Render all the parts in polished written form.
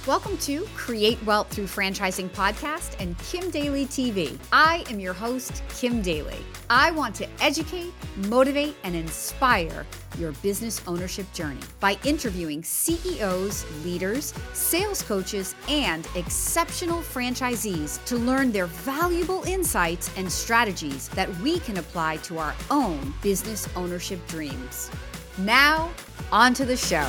Welcome to Create Wealth Through Franchising Podcast and Kim Daly TV. I am your host, Kim Daly. I want to educate, motivate, and inspire your business ownership journey by interviewing CEOs, leaders, sales coaches, and exceptional franchisees to learn their valuable insights and strategies that we can apply to our own business ownership dreams. Now, on to the show.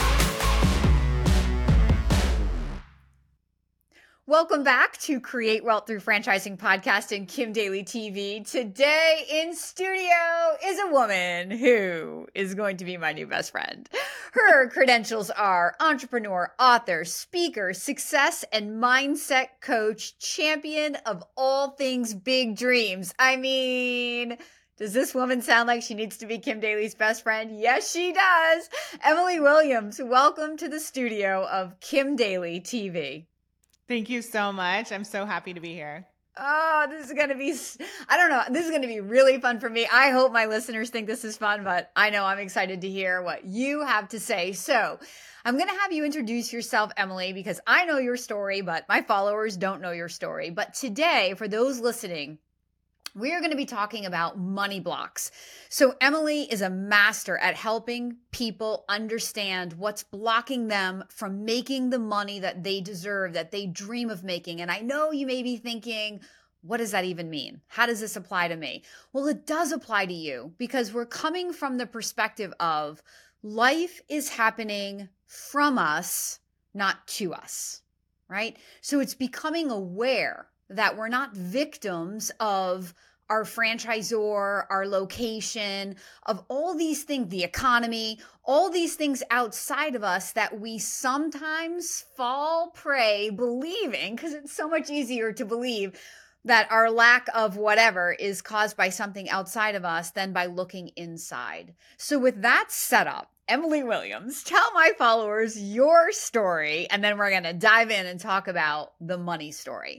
Welcome back to Create Wealth Through Franchising Podcast and Kim Daly TV. Today in studio is a woman who is going to be my new best friend. Her credentials are entrepreneur, author, speaker, success and mindset coach, champion of all things big dreams. I mean, does this woman sound like she needs to be Kim Daly's best friend? Yes, she does. Emily Williams, welcome to the studio of Kim Daly TV. Thank you so much. I'm so happy to be here. Oh, this is going to be, I don't know, this is going to be really fun for me. I hope my listeners think this is fun, but I know I'm excited to hear what you have to say. So I'm going to have you introduce yourself, Emily, because I know your story, but my followers don't know your story. But today, for those listening, we are going to be talking about money blocks. So Emily is a master at helping people understand what's blocking them from making the money that they deserve, that they dream of making. And I know you may be thinking, what does that even mean? How does this apply to me? Well, it does apply to you because we're coming from the perspective of life is happening from us, not to us, right? So it's becoming aware that we're not victims of our franchisor, our location, of all these things, the economy, all these things outside of us that we sometimes fall prey believing, because it's so much easier to believe that our lack of whatever is caused by something outside of us than by looking inside. So with that setup, Emily Williams, tell my followers your story, and then we're going to dive in and talk about the money story.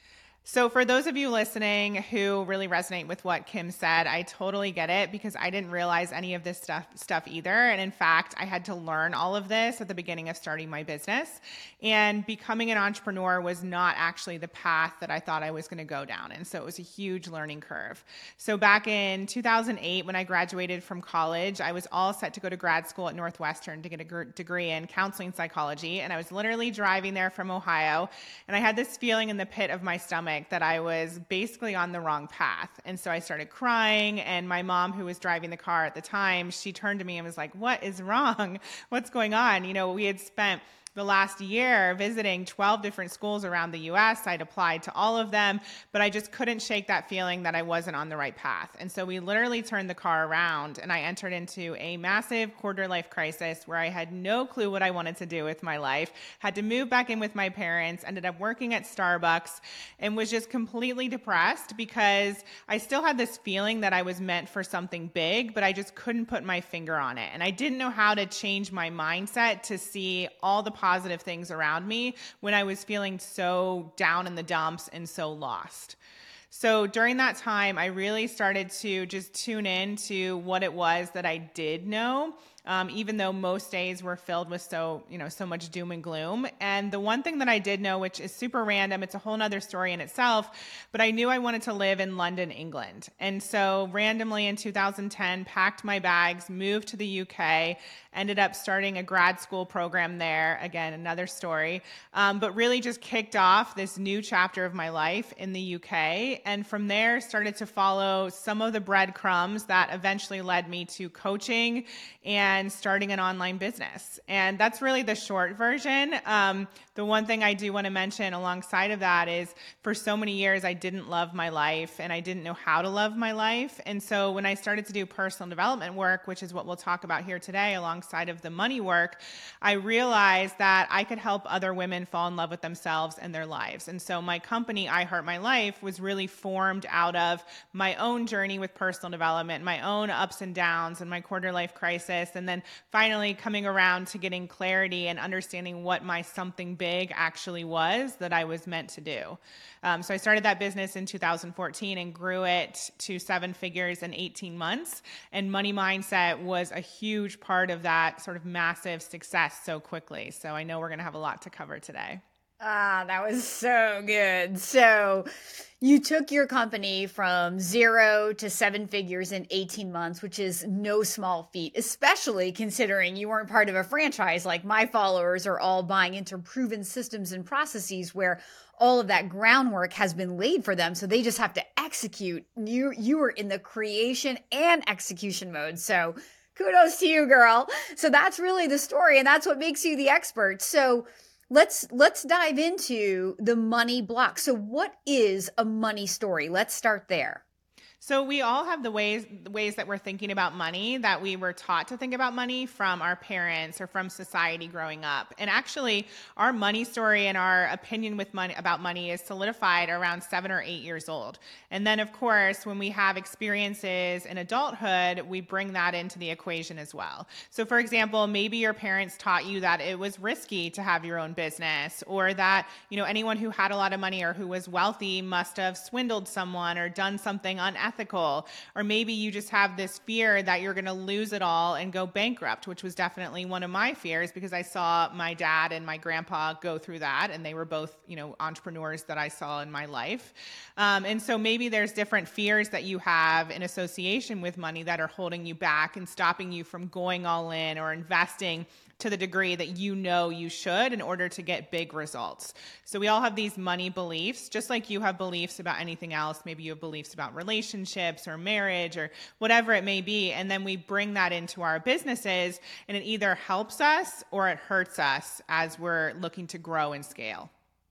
So for those of you listening who really resonate with what Kim said, I totally get it because I didn't realize any of this stuff either. And in fact, I had to learn all of this at the beginning of starting my business. And becoming an entrepreneur was not actually the path that I thought I was going to go down. And so it was a huge learning curve. So back in 2008, when I graduated from college, I was all set to go to grad school at Northwestern to get a degree in counseling psychology. And I was literally driving there from Ohio. And I had this feeling in the pit of my stomach that I was basically on the wrong path. And so I started crying, and my mom, who was driving the car at the time, she turned to me and was like, "What is wrong? What's going on?" You know, we had spent the last year visiting 12 different schools around the US. I'd applied to all of them, but I just couldn't shake that feeling that I wasn't on the right path. And so we literally turned the car around and I entered into a massive quarter life crisis where I had no clue what I wanted to do with my life, had to move back in with my parents, ended up working at Starbucks, and was just completely depressed because I still had this feeling that I was meant for something big, but I just couldn't put my finger on it. And I didn't know how to change my mindset to see all the positive things around me when I was feeling so down in the dumps and so lost. So during that time, I really started to just tune in to what it was that I did know, even though most days were filled with so much doom and gloom. And the one thing that I did know, which is super random, it's a whole nother story in itself, but I knew I wanted to live in London, England. And so randomly in 2010, packed my bags, moved to the UK, ended up starting a grad school program there. Again, another story, but really just kicked off this new chapter of my life in the UK. And from there started to follow some of the breadcrumbs that eventually led me to coaching and starting an online business. And that's really the short version. The one thing I do want to mention alongside of that is for so many years, I didn't love my life and I didn't know how to love my life. And so when I started to do personal development work, which is what we'll talk about here today alongside of the money work, I realized that I could help other women fall in love with themselves and their lives. And so my company, I Heart My Life, was really formed out of my own journey with personal development, my own ups and downs and my quarter life crisis. And then finally coming around to getting clarity and understanding what my something big big actually was that I was meant to do. So I started that business in 2014 and grew it to 7 figures in 18 months. And money mindset was a huge part of that sort of massive success so quickly. So I know we're going to have a lot to cover today. Ah, that was so good. So you took your company from 0 to 7 figures in 18 months, which is no small feat, especially considering you weren't part of a franchise like my followers are all buying into proven systems and processes where all of that groundwork has been laid for them. So they just have to execute. You were in the creation and execution mode. So kudos to you, girl. So that's really the story, and that's what makes you the expert. So let's dive into the money block. So what is a money story? Let's start there. So we all have the ways that we're thinking about money, that we were taught to think about money from our parents or from society growing up. And actually, our money story and our opinion about money is solidified around 7 or 8 years old. And then, of course, when we have experiences in adulthood, we bring that into the equation as well. So, for example, maybe your parents taught you that it was risky to have your own business, or that anyone who had a lot of money or who was wealthy must have swindled someone or done something unethical. Or maybe you just have this fear that you're going to lose it all and go bankrupt, which was definitely one of my fears because I saw my dad and my grandpa go through that, and they were both, entrepreneurs that I saw in my life. And so maybe there's different fears that you have in association with money that are holding you back and stopping you from going all in or investing to the degree that you should in order to get big results. So we all have these money beliefs, just like you have beliefs about anything else. Maybe you have beliefs about relationships or marriage or whatever it may be. And then we bring that into our businesses, and it either helps us or it hurts us as we're looking to grow and scale.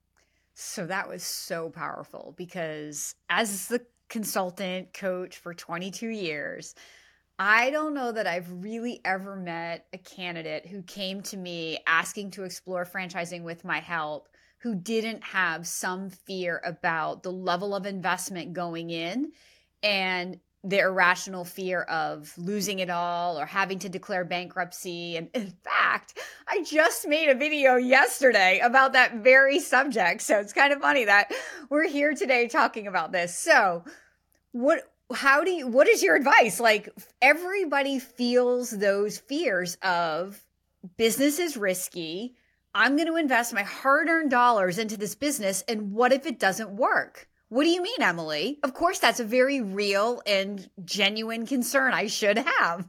So that was so powerful because as the consultant coach for 22 years, I don't know that I've really ever met a candidate who came to me asking to explore franchising with my help who didn't have some fear about the level of investment going in and the irrational fear of losing it all or having to declare bankruptcy. And in fact, I just made a video yesterday about that very subject. So it's kind of funny that we're here today talking about this. So what is your advice? Like, everybody feels those fears of business is risky. I'm going to invest my hard-earned dollars into this business. And what if it doesn't work? What do you mean, Emily? Of course, that's a very real and genuine concern I should have.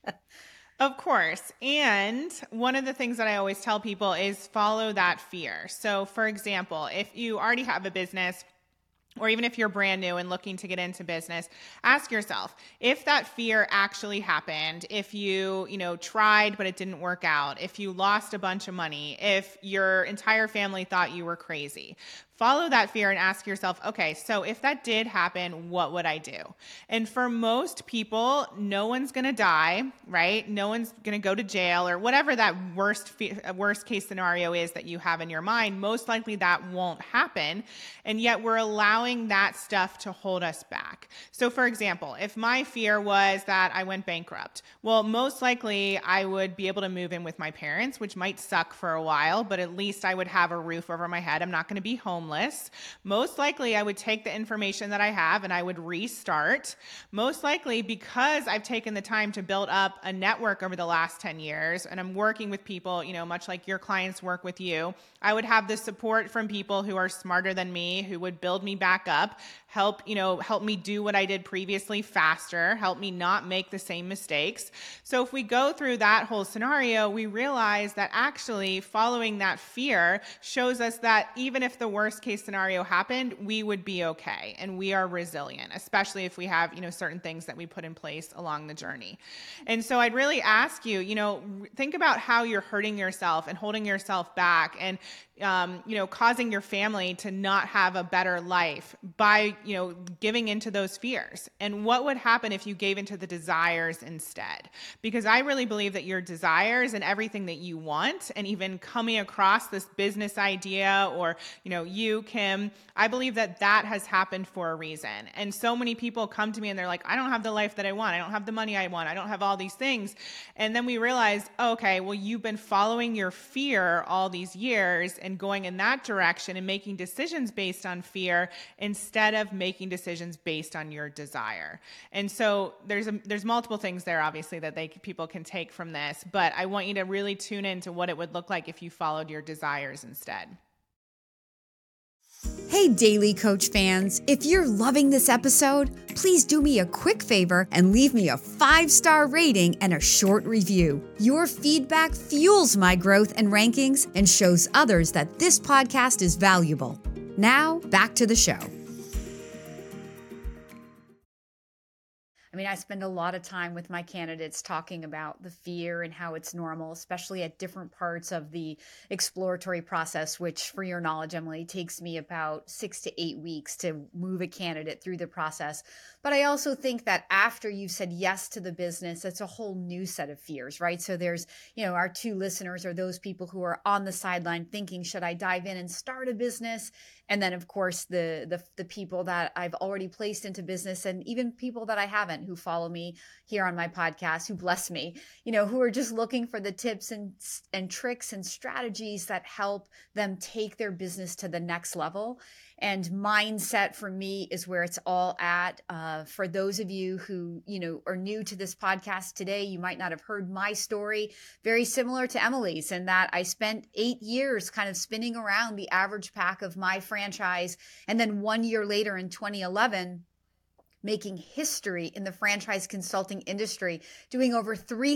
Of course. And one of the things that I always tell people is follow that fear. So for example, if you already have a business, or even if you're brand new and looking to get into business, ask yourself, if that fear actually happened, if you tried but it didn't work out, if you lost a bunch of money, if your entire family thought you were crazy, follow that fear and ask yourself, okay, so if that did happen, what would I do? And for most people, no one's going to die, right? No one's going to go to jail or whatever that worst case scenario is that you have in your mind. Most likely that won't happen. And yet we're allowing that stuff to hold us back. So for example, if my fear was that I went bankrupt, well, most likely I would be able to move in with my parents, which might suck for a while, but at least I would have a roof over my head. I'm not going to be homeless. Most likely I would take the information that I have and I would restart. Most likely because I've taken the time to build up a network over the last 10 years and I'm working with people, much like your clients work with you, I would have the support from people who are smarter than me, who would build me back up, help me do what I did previously faster, help me not make the same mistakes. So if we go through that whole scenario, we realize that actually following that fear shows us that even if the worst case scenario happened, we would be okay and we are resilient, especially if we have, certain things that we put in place along the journey. And so I'd really ask you, think about how you're hurting yourself and holding yourself back and causing your family to not have a better life by, giving into those fears. And what would happen if you gave into the desires instead? Because I really believe that your desires and everything that you want, and even coming across this business idea or, you, Kim, I believe that that has happened for a reason. And so many people come to me and they're like, I don't have the life that I want. I don't have the money I want. I don't have all these things. And then we realize, okay, well, you've been following your fear all these years and going in that direction and making decisions based on fear instead of making decisions based on your desire. And so there's multiple things there, obviously, that people can take from this, but I want you to really tune into what it would look like if you followed your desires instead. Hey, Daily Coach fans, if you're loving this episode, please do me a quick favor and leave me a 5-star rating and a short review. Your feedback fuels my growth and rankings and shows others that this podcast is valuable. Now, back to the show. I mean, I spend a lot of time with my candidates talking about the fear and how it's normal, especially at different parts of the exploratory process, which, for your knowledge, Emily, takes me about 6 to 8 weeks to move a candidate through the process. But I also think that after you've said yes to the business, it's a whole new set of fears, right? So there's, our 2 listeners are those people who are on the sideline thinking, should I dive in and start a business? And then, of course, the people that I've already placed into business, and even people that I haven't, who follow me here on my podcast, who bless me, who are just looking for the tips and tricks and strategies that help them take their business to the next level. And mindset for me is where it's all at. For those of you who, are new to this podcast today, you might not have heard my story, very similar to Emily's, in that I spent 8 years kind of spinning around the average pack of my franchise. And then 1 year later in 2011, making history in the franchise consulting industry, doing over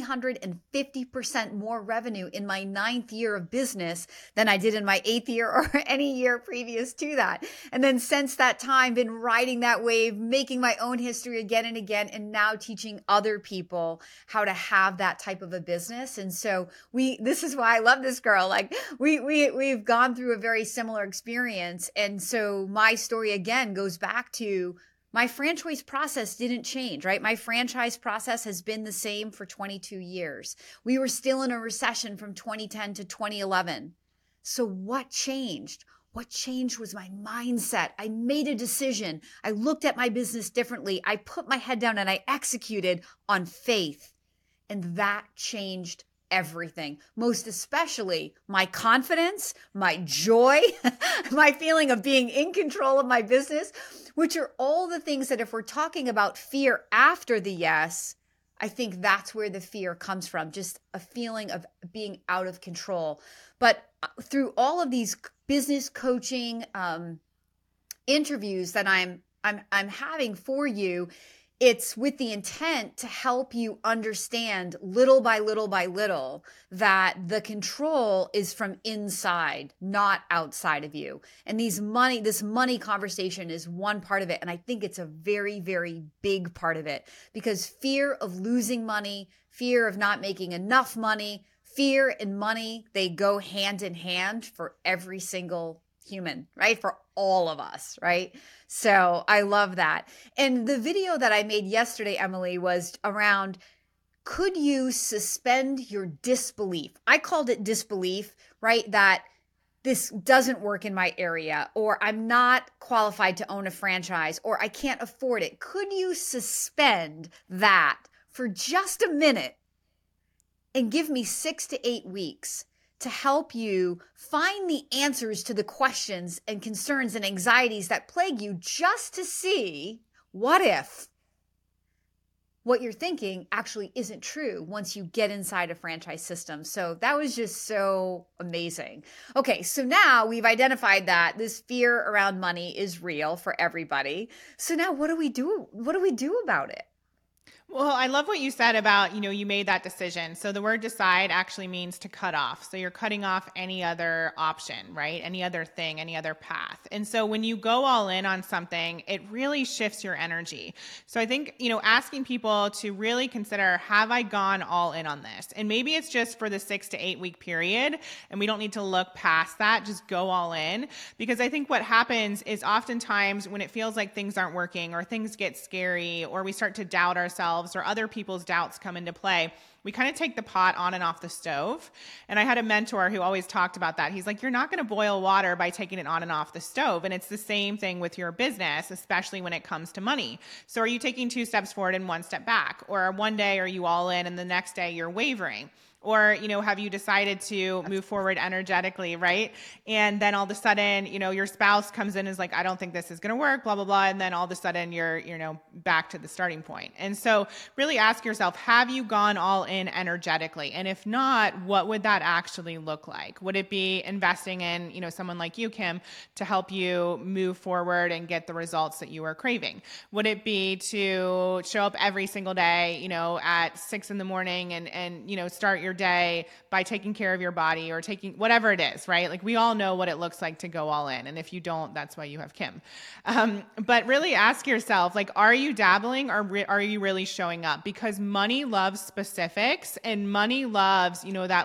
350% more revenue in my 9th year of business than I did in my 8th year or any year previous to that. And then since that time, been riding that wave, making my own history again and again, and now teaching other people how to have that type of a business. And so this is why I love this girl. Like we've gone through a very similar experience. And so my story again goes back to my franchise process didn't change, right? My franchise process has been the same for 22 years. We were still in a recession from 2010 to 2011. So what changed? What changed was my mindset. I made a decision. I looked at my business differently. I put my head down and I executed on faith. And that changed everything, most especially my confidence, my joy, my feeling of being in control of my business, which are all the things that if we're talking about fear after the yes, I think that's where the fear comes from, just a feeling of being out of control. But through all of these business coaching interviews that I'm having for you, it's with the intent to help you understand little by little by little that the control is from inside, not outside of you. And this money conversation is one part of it. And I think it's a very, very big part of it, because fear of losing money, fear of not making enough money, fear and money, they go hand in hand for every single human, right? For all of us, right? So I love that. And the video that I made yesterday, Emily, was around, could you suspend your disbelief? I called it disbelief, right? That this doesn't work in my area, or I'm not qualified to own a franchise, or I can't afford it. Could you suspend that for just a minute and give me 6 to 8 weeks to help you find the answers to the questions and concerns and anxieties that plague you, just to see what if what you're thinking actually isn't true once you get inside a franchise system. So that was just so amazing. Okay, so now we've identified that this fear around money is real for everybody. So now what do we do? What do we do about it? Well, I love what you said about, you made that decision. So the word decide actually means to cut off. So you're cutting off any other option, right? Any other thing, any other path. And so when you go all in on something, it really shifts your energy. So I think, asking people to really consider, have I gone all in on this? And maybe it's just for the 6 to 8 week period, and we don't need to look past that, just go all in. Because I think what happens is oftentimes when it feels like things aren't working, or things get scary, or we start to doubt ourselves, or other people's doubts come into play, we kind of take the pot on and off the stove. And I had a mentor who always talked about that. He's like, you're not going to boil water by taking it on and off the stove. And it's the same thing with your business, especially when it comes to money. So are you taking 2 steps forward and 1 step back? Or one day are you all in and the next day you're wavering? Or, have you decided to move forward energetically, right? And then all of a sudden, your spouse comes in and is like, I don't think this is going to work, blah, blah, blah. And then all of a sudden you're, back to the starting point. And so really ask yourself, have you gone all in energetically? And if not, what would that actually look like? Would it be investing in, someone like you, Kim, to help you move forward and get the results that you are craving? Would it be to show up every single day, at 6 a.m. and start your day by taking care of your body or taking whatever it is, right? Like we all know what it looks like to go all in. And if you don't, that's why you have Kim. But really ask yourself, like, are you dabbling or are you really showing up? Because money loves specifics, and money loves,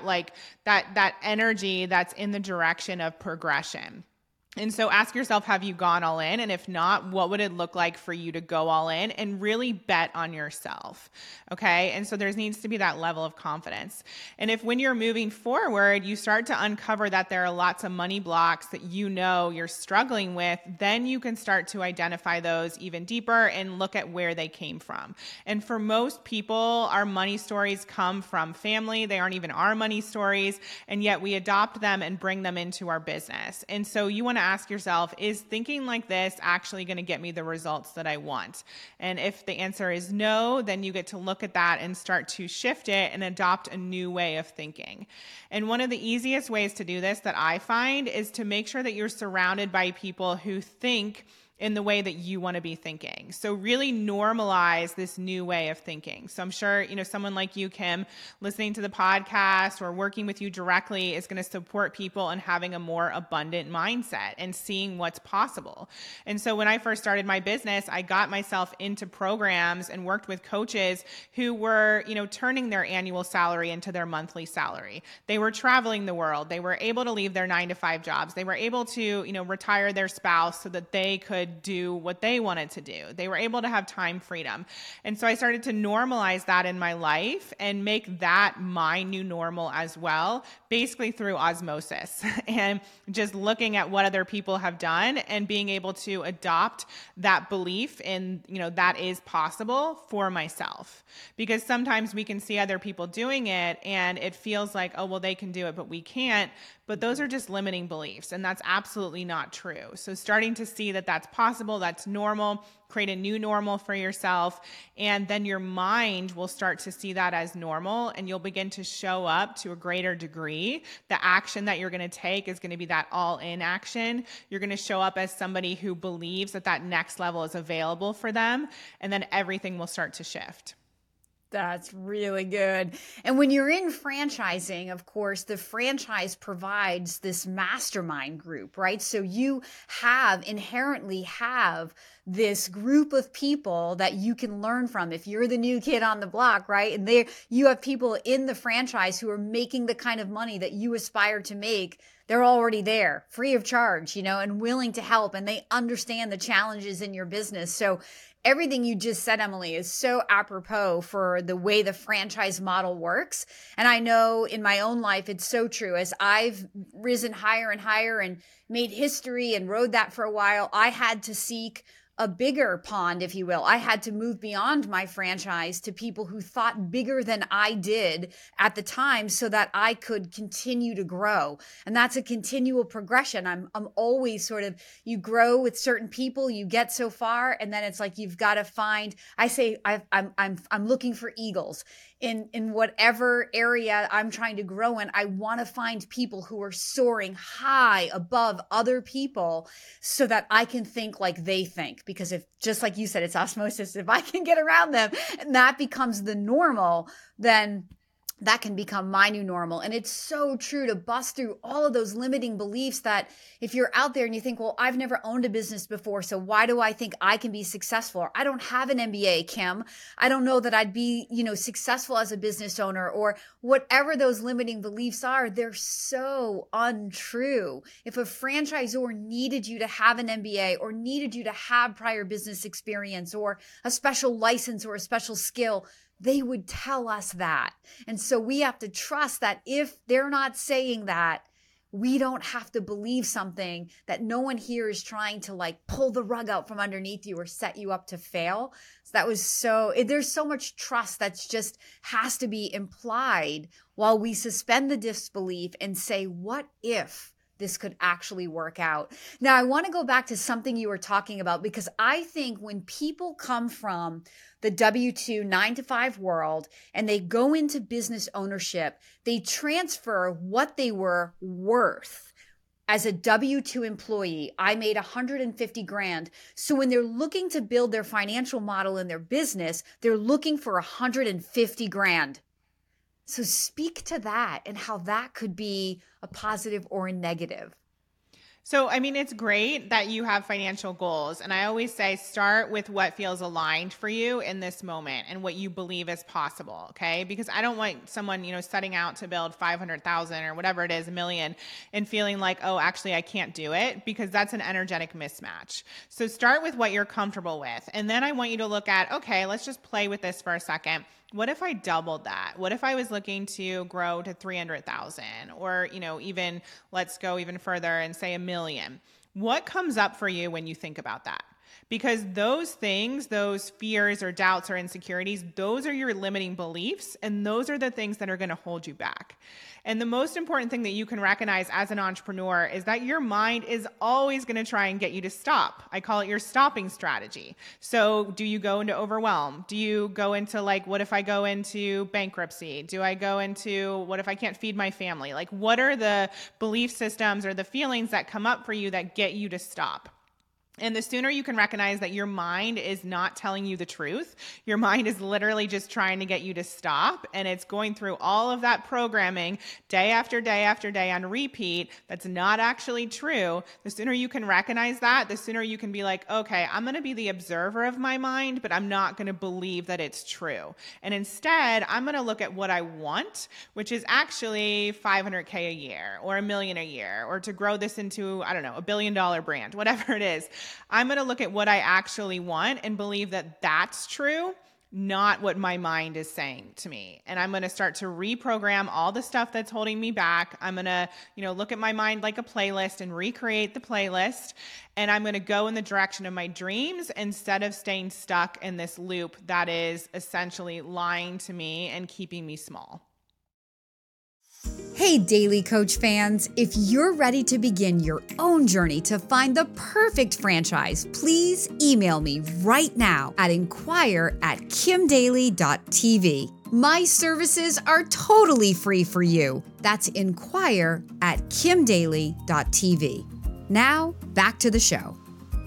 that energy that's in the direction of progression. And so ask yourself, have you gone all in? And if not, what would it look like for you to go all in and really bet on yourself? Okay. And so there needs to be that level of confidence. And if when you're moving forward, you start to uncover that there are lots of money blocks that you're struggling with, then you can start to identify those even deeper and look at where they came from. And for most people, our money stories come from family. They aren't even our money stories. And yet we adopt them and bring them into our business. And so you want to ask yourself, is thinking like this actually going to get me the results that I want? And if the answer is no, then you get to look at that and start to shift it and adopt a new way of thinking. And one of the easiest ways to do this that I find is to make sure that you're surrounded by people who think in the way that you want to be thinking. So really normalize this new way of thinking. So I'm sure, someone like you, Kim, listening to the podcast or working with you directly is going to support people in having a more abundant mindset and seeing what's possible. And so when I first started my business, I got myself into programs and worked with coaches who were, turning their annual salary into their monthly salary. They were traveling the world. They were able to leave their 9-to-5 jobs. They were able to, retire their spouse so that they could do what they wanted to do. They were able to have time freedom. And so I started to normalize that in my life and make that my new normal as well, basically through osmosis and just looking at what other people have done and being able to adopt that belief in, that is possible for myself. Because sometimes we can see other people doing it and it feels like, oh, well, they can do it, but we can't. But those are just limiting beliefs, and that's absolutely not true. So starting to see that that's possible, that's normal, create a new normal for yourself, and then your mind will start to see that as normal, and you'll begin to show up to a greater degree. The action that you're going to take is going to be that all-in action. You're going to show up as somebody who believes that that next level is available for them, and then everything will start to shift. That's really good. And when you're in franchising, of course, the franchise provides this mastermind group, right? So you inherently have this group of people that you can learn from if you're the new kid on the block, right? And you have people in the franchise who are making the kind of money that you aspire to make. They're already there, free of charge, and willing to help, and they understand the challenges in your business. So everything you just said, Emily, is so apropos for the way the franchise model works. And I know in my own life, it's so true. As I've risen higher and higher and made history and rode that for a while, I had to seek a bigger pond, if you will. I had to move beyond my franchise to people who thought bigger than I did at the time so that I could continue to grow. And that's a continual progression. I'm always you grow with certain people, you get so far, and then it's like you've got to find, I'm looking for eagles. In whatever area I'm trying to grow in, I want to find people who are soaring high above other people so that I can think like they think. Because if, just like you said, it's osmosis, if I can get around them and that becomes the normal, then that can become my new normal. And it's so true to bust through all of those limiting beliefs that if you're out there and you think, well, I've never owned a business before, so why do I think I can be successful? Or I don't have an MBA, Kim. I don't know that I'd be, successful as a business owner, or whatever those limiting beliefs are, they're so untrue. If a franchisor needed you to have an MBA or needed you to have prior business experience or a special license or a special skill, they would tell us that. And so we have to trust that if they're not saying that, we don't have to believe something that no one here is trying to like pull the rug out from underneath you or set you up to fail. So that was there's so much trust that's just has to be implied while we suspend the disbelief and say, what if this could actually work out? Now, I want to go back to something you were talking about, because I think when people come from the W-2 9-to-5 world and they go into business ownership, they transfer what they were worth. As a W-2 employee, I made 150 grand. So when they're looking to build their financial model in their business, they're looking for 150 grand. So speak to that and how that could be a positive or a negative. So, I mean, it's great that you have financial goals. And I always say, start with what feels aligned for you in this moment and what you believe is possible. Okay. Because I don't want someone, setting out to build 500,000 or whatever it is, a million, and feeling like, oh, actually I can't do it, because that's an energetic mismatch. So start with what you're comfortable with. And then I want you to look at, okay, let's just play with this for a second. What if I doubled that? What if I was looking to grow to 300,000, or, even let's go even further and say 1 million? What comes up for you when you think about that? Because those things, those fears or doubts or insecurities, those are your limiting beliefs, and those are the things that are going to hold you back. And the most important thing that you can recognize as an entrepreneur is that your mind is always going to try and get you to stop. I call it your stopping strategy. So do you go into overwhelm? Do you go into like, what if I go into bankruptcy? Do I go into, what if I can't feed my family? Like, what are the belief systems or the feelings that come up for you that get you to stop? And the sooner you can recognize that your mind is not telling you the truth, your mind is literally just trying to get you to stop, and it's going through all of that programming day after day after day on repeat that's not actually true, the sooner you can recognize that, the sooner you can be like, okay, I'm going to be the observer of my mind, but I'm not going to believe that it's true. And instead, I'm going to look at what I want, which is actually 500K a year or 1 million a year, or to grow this into, I don't know, $1 billion brand, whatever it is. I'm going to look at what I actually want and believe that that's true, not what my mind is saying to me. And I'm going to start to reprogram all the stuff that's holding me back. I'm going to, look at my mind like a playlist and recreate the playlist. And I'm going to go in the direction of my dreams instead of staying stuck in this loop that is essentially lying to me and keeping me small. Hey, Daily Coach fans, if you're ready to begin your own journey to find the perfect franchise, please email me right now at inquire@kimdaly.tv. My services are totally free for you. That's inquire@kimdaly.tv. Now, back to the show.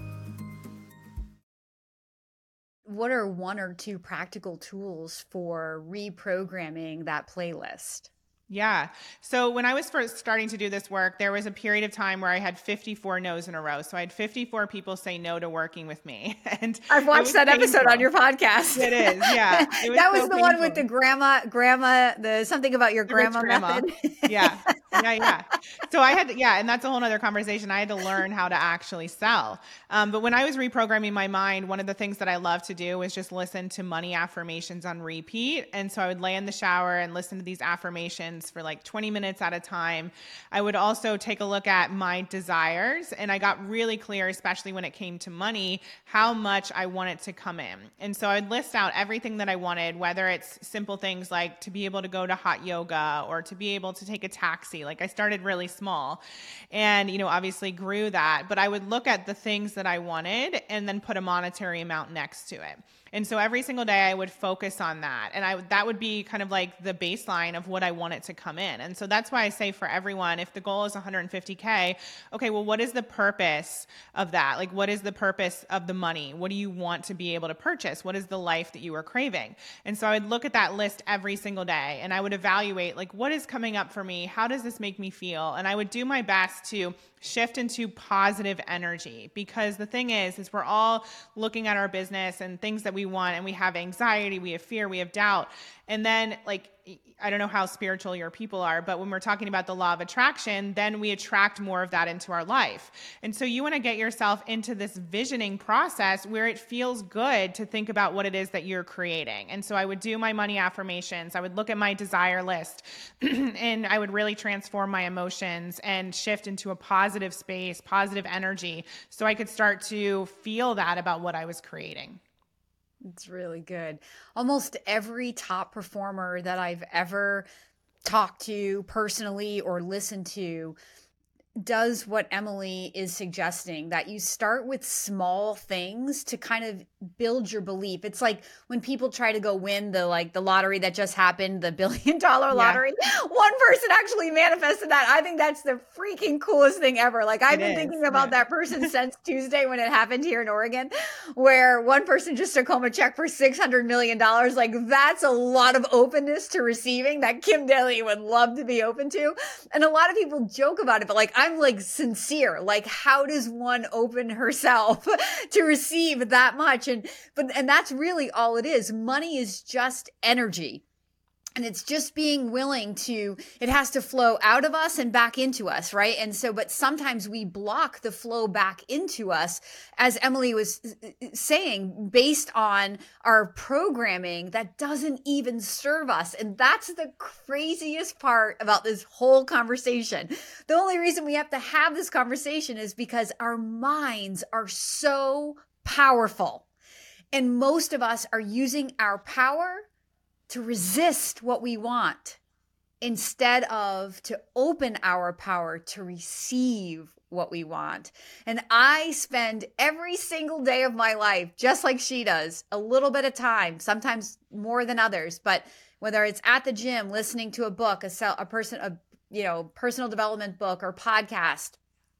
What are 1 or 2 practical tools for reprogramming that playlist? Yeah. So when I was first starting to do this work, there was a period of time where I had 54 no's in a row. So I had 54 people say no to working with me. And I've watched that episode on your podcast. It is. Yeah. That was the one with the grandma, the something about your grandma method. Yeah. Yeah. So I had, and that's a whole nother conversation. I had to learn how to actually sell. But when I was reprogramming my mind, one of the things that I love to do is just listen to money affirmations on repeat. And so I would lay in the shower and listen to these affirmations for like 20 minutes at a time. I would also take a look at my desires, and I got really clear, especially when it came to money, how much I wanted to come in. And so I'd list out everything that I wanted, whether it's simple things like to be able to go to hot yoga or to be able to take a taxi. Like I started really small and, obviously grew that, but I would look at the things that I wanted and then put a monetary amount next to it. And so every single day I would focus on that. And that would be kind of like the baseline of what I want it to come in. And so that's why I say for everyone, if the goal is 150K, okay, well, what is the purpose of that? Like, what is the purpose of the money? What do you want to be able to purchase? What is the life that you are craving? And so I would look at that list every single day and I would evaluate, like, what is coming up for me? How does this make me feel? And I would do my best to shift into positive energy, because the thing is we're all looking at our business and things that we want, and we have anxiety, we have fear, we have doubt. And then I don't know how spiritual your people are, but when we're talking about the law of attraction, then we attract more of that into our life. And so you want to get yourself into this visioning process where it feels good to think about what it is that you're creating. And so I would do my money affirmations. I would look at my desire list and I would really transform my emotions and shift into a positive space, positive energy, so I could start to feel that about what I was creating. It's really good. Almost every top performer that I've ever talked to personally or listened to does what Emily is suggesting, that you start with small things to kind of build your belief. It's like when people try to go win the lottery that just happened, the $1 billion lottery. One person actually manifested that. I think that's the freaking coolest thing ever. Like I've been thinking about that person since Tuesday when it happened here in Oregon, where one person just took home a check for $600 million. Like that's a lot of openness to receiving that Kim Daly would love to be open to. And a lot of people joke about it, but like I'm like sincere. Like how does one open herself to receive that much? And that's really all it is. Money is just energy. And it's just being willing to, it has to flow out of us and back into us, right? And so, but sometimes we block the flow back into us, as Emily was saying, based on our programming that doesn't even serve us. And that's the craziest part about this whole conversation. The only reason we have to have this conversation is because our minds are so powerful. And most of us are using our power to resist what we want instead of to open our power to receive what we want. And I spend every single day of my life, just like she does, a little bit of time, sometimes more than others, but whether it's at the gym, listening to a book, a personal development book or podcast,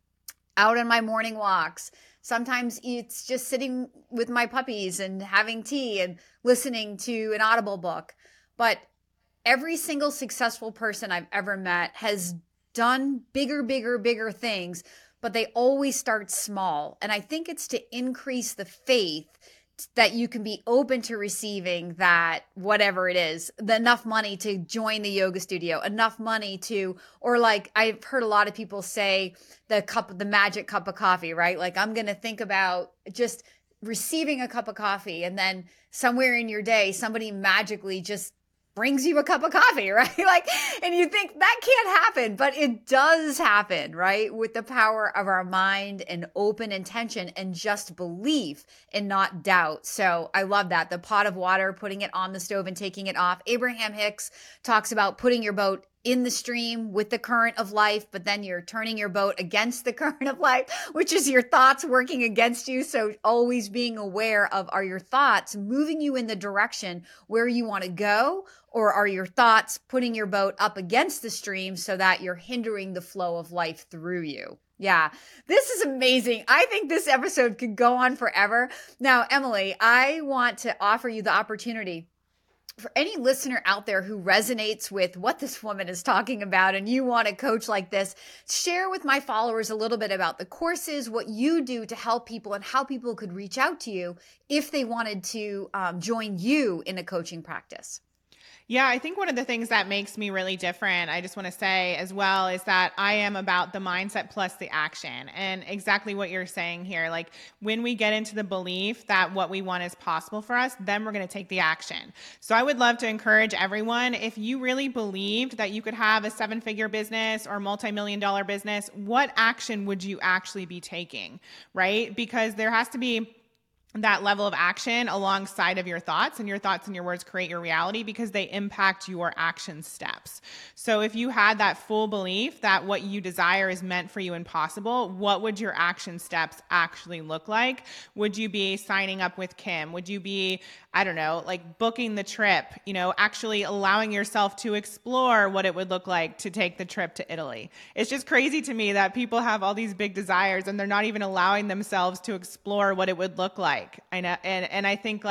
out on my morning walks. Sometimes it's just sitting with my puppies and having tea and listening to an Audible book. But every single successful person I've ever met has done bigger things, but they always start small. And I think it's to increase the faith that you can be open to receiving that, whatever it is, enough money to join the yoga studio, enough money to, or like I've heard a lot of people say the magic cup of coffee, right? Like I'm going to think about just receiving a cup of coffee, and then somewhere in your day, somebody magically just brings you a cup of coffee, right? Like, and you think that can't happen, but it does happen, right? With the power of our mind and open intention and just belief and not doubt. So I love that. The pot of water, putting it on the stove and taking it off. Abraham Hicks talks about putting your boat in the stream with the current of life, but then you're turning your boat against the current of life, which is your thoughts working against you. So always being aware of, are your thoughts moving you in the direction where you want to go? Or are your thoughts putting your boat up against the stream so that you're hindering the flow of life through you? Yeah, this is amazing. I think this episode could go on forever. Now, Emily, I want to offer you the opportunity for any listener out there who resonates with what this woman is talking about and you want a coach like this, share with my followers a little bit about the courses, what you do to help people, and how people could reach out to you if they wanted to join you in a coaching practice. Yeah, I think one of the things that makes me really different, I just want to say as well, is that I am about the mindset plus the action, and exactly what you're saying here. Like when we get into the belief that what we want is possible for us, then we're going to take the action. So I would love to encourage everyone, if you really believed that you could have a 7-figure business or multi-million-dollar business, what action would you actually be taking, right? Because there has to be that level of action alongside of your thoughts, and your thoughts and your words create your reality because they impact your action steps. So if you had that full belief that what you desire is meant for you and possible, what would your action steps actually look like? Would you be signing up with Kim? Would you be, I don't know, like booking the trip, actually allowing yourself to explore what it would look like to take the trip to Italy? It's just crazy to me that people have all these big desires and they're not even allowing themselves to explore what it would look like. I know. And I think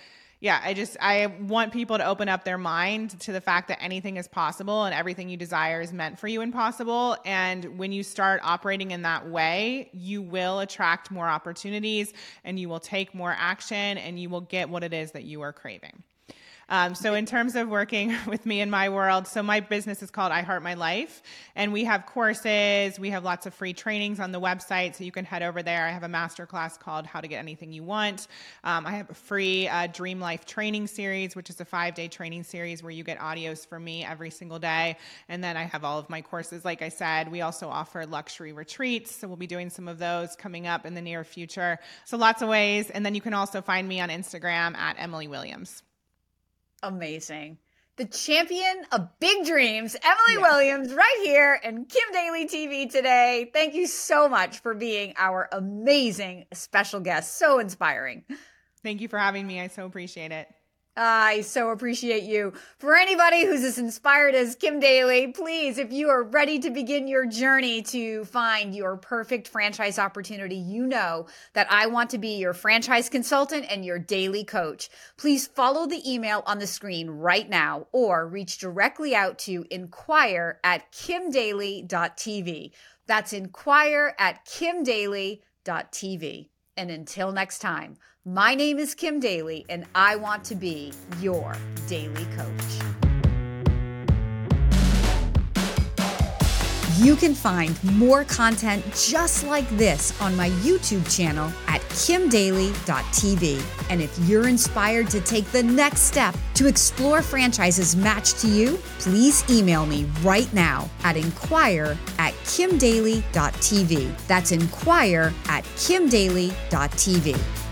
I want people to open up their mind to the fact that anything is possible and everything you desire is meant for you and possible. And when you start operating in that way, you will attract more opportunities and you will take more action and you will get what it is that you are craving. So in terms of working with me in my world, so my business is called I Heart My Life, and we have courses. We have lots of free trainings on the website, so you can head over there. I have a masterclass called How to Get Anything You Want. I have a free Dream Life training series, which is a 5-day training series where you get audios from me every single day. And then I have all of my courses. Like I said, we also offer luxury retreats, so we'll be doing some of those coming up in the near future. So lots of ways. And then you can also find me on Instagram at Emily Williams. Amazing. The champion of big dreams, Emily Williams, right here in Kim Daly TV today. Thank you so much for being our amazing special guest. So inspiring. Thank you for having me. I so appreciate it. I so appreciate you. For anybody who's as inspired as Kim Daly, please, if you are ready to begin your journey to find your perfect franchise opportunity, you know that I want to be your franchise consultant and your daily coach. Please follow the email on the screen right now or reach directly out to inquire@kimdaly.tv. That's inquire@kimdaly.tv. And until next time, my name is Kim Daly, and I want to be your daily coach. You can find more content just like this on my YouTube channel at kimdaly.tv. And if you're inspired to take the next step to explore franchises matched to you, please email me right now at inquire@kimdaly.tv. That's inquire@kimdaly.tv.